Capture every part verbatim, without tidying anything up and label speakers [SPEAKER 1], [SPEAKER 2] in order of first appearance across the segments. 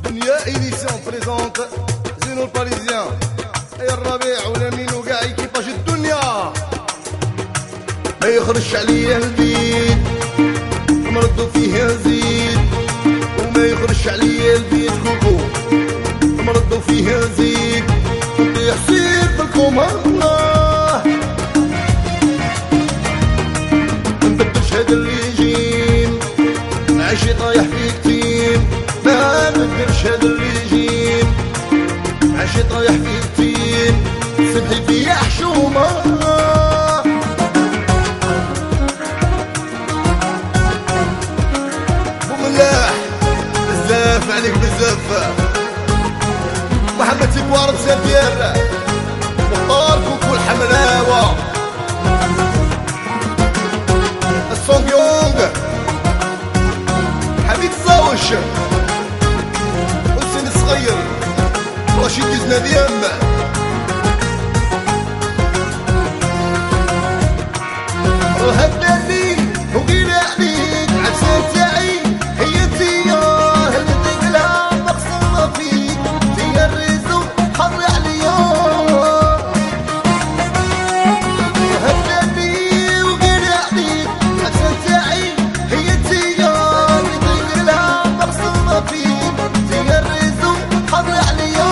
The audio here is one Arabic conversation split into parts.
[SPEAKER 1] دنيا إيديسيون بريزونت زينو الباريزيان. يا الربيع والامين وكاع كيفاش الدنيا ما يخرجش عليا البيت مردو فيه زيد، وما يخرجش عليا البيت كوكو مردو فيه زيد. نطيح سير في الكوماندة منبدلش هاد الريجيم، عايشي طايح في كتيم. ما نبدلش هاد الريجيم، عايشي طايح في كتيم. سمحي بيا حشومة بوملاح بزاف عليك بزاف. محمد تيبوار بسافير مختار كوكو الحملاوة السونغ يونغ حبيب زاوش حسين الصغير رشيد ديزنافيام. روح بلادي وقيل عليك عسى تاعي هي انتيا اللي تقلها مقصودة فيك. انتيا الرزق حضري عليا. روح بلادي وقيل عليك عسى تاعي هي انتيا اللي تقلها مقصودة فيك. انتيا الرزق حضري عليا.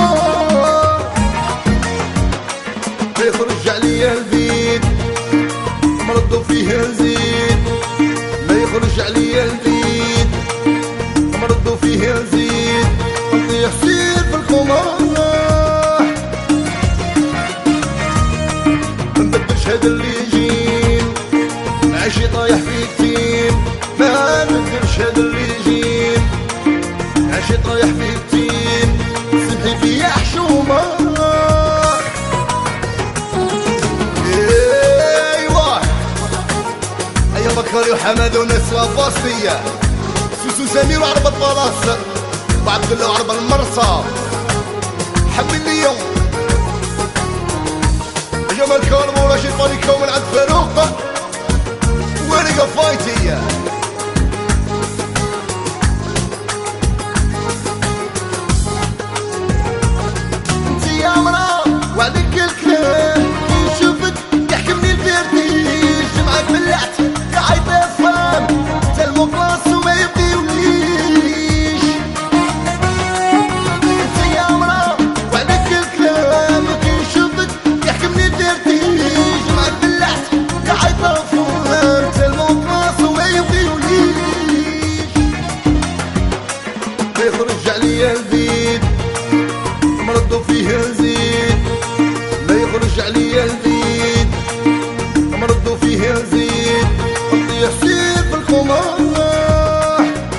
[SPEAKER 1] يخرج عليا البيت مردو فيه زيد، ما يخرج عليا البيت مردو فيه زيد. نطيح سير في الكوماندة منبدلش هاد الريجيم، عايشي طايح في كتيم. ما نبدلش هاد الريجيم، عايشي طايح في كتيم. سمحي بيا حشومة بكري وحماد ونسوى فاصية سوسو سمير وعرب البلاص وعبد الله وعرب المرصى حب اليوم جمال كارم ورشيد فاريكا ومن عند فاروق ورقة فايتية. انتي يا مرا وعدك الكلام كي نشوفك يحكمني الفيرتيج. معاك بلعت عايز افهم تلمو كلاس وما يبديوليش. انت يا مرا وعدك الكلام وكي نشوفك يحكمني الترتيج. معاك بلعت عايز افهم تلمو كلاس وما يبديوليش. يخرج عليا البيت مردو فيه زيد، ما يخرج عليا البيت مردو فيه زيد. نطيح سير في الكوماندة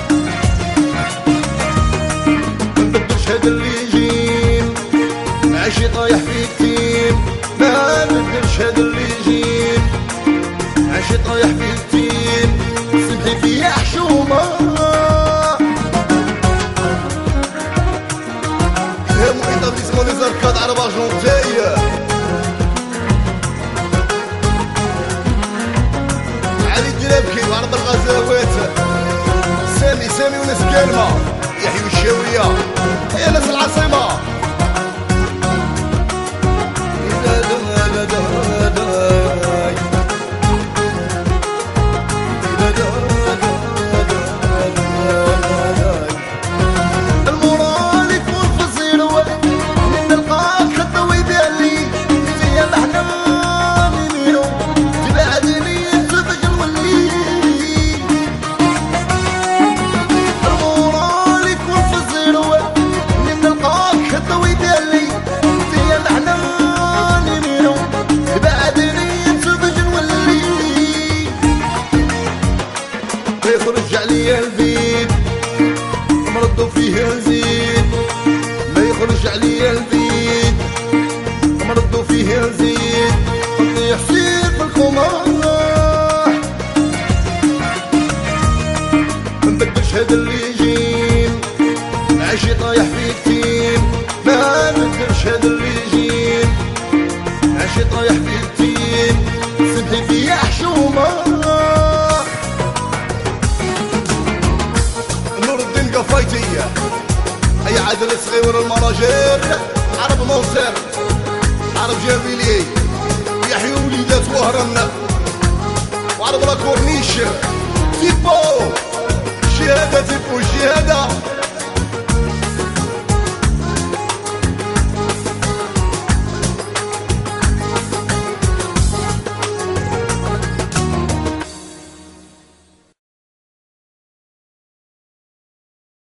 [SPEAKER 1] منبدلش هاد الريجيم، عايشي طايح في كتيم. ما نبدلش هاد الريجيم، عايشي طايح في كتيم. سمحي بيا حشومة يا محيطة باسمه نزار كاد عرب أرجنتايا. علي الجلابكي وعرض الغزاوات سامي سامي وناس كالمة يحيوا الشاوية يا ناس العاصمة. المورالك والفصيل ولك من نلقاك حتى ويبان لي فيا الأحلام يمينو تبعدني يخرج عليا البيت مردو فيه زيد، ما يخرج عليا البيت مردو فيه زيد. نطيح سير في الكوماندة منبدلش هاد الريجيم، عايشي طايح في كتيم. ما نبدلش هاد الريجيم، عايشي طايح في كتيم. سمحي بيا حشومة اي عادل الصغير المراجير عرب ناصر عرب جابيلي يحيى وليدات وهران وعرب لا كورنيش تيبو شهادة تيبو شهادة